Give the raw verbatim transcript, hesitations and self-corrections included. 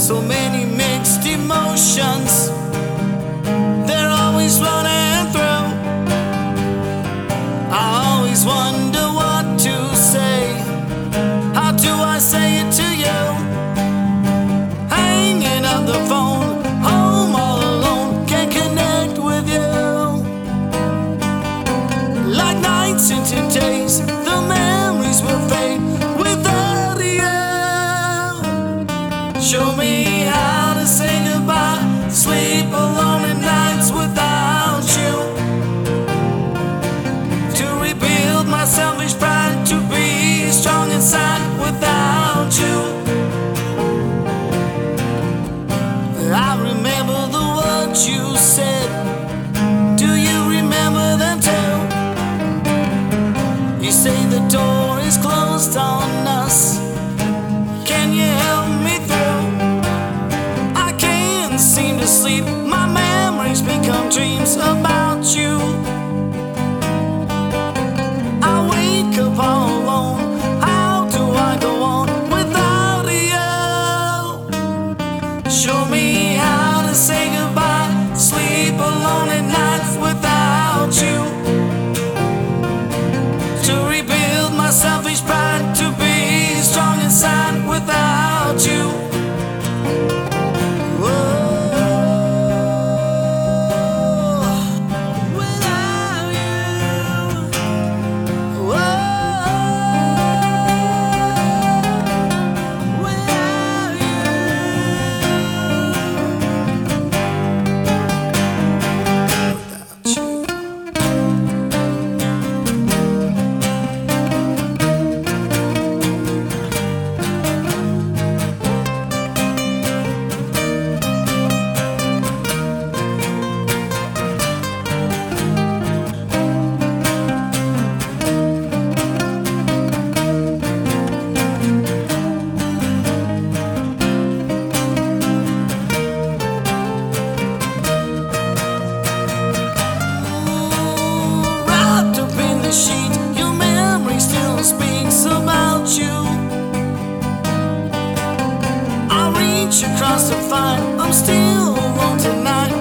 So many mixed emotions, they're always running through. I always wonder what to say. How do I say it to you? Hanging up the phone, home all alone, can't connect with you. Like nights into days, the memories will fade without you. Show me how to say goodbye, sleep alone at nights without you. To rebuild my selfish pride, to be strong inside without you. I remember the words you said. Do you remember them too? You say the door is closed on us. Can you help me through? I can't seem to sleep. My memories become dreams about you. I wake up all alone. How do I go on without you? Show me how to say goodbye, sleep alone at nights without you. To rebuild my selfish pride, to be strong inside without you. Sheet, your memory still speaks about you. I reach across to find I'm still alone tonight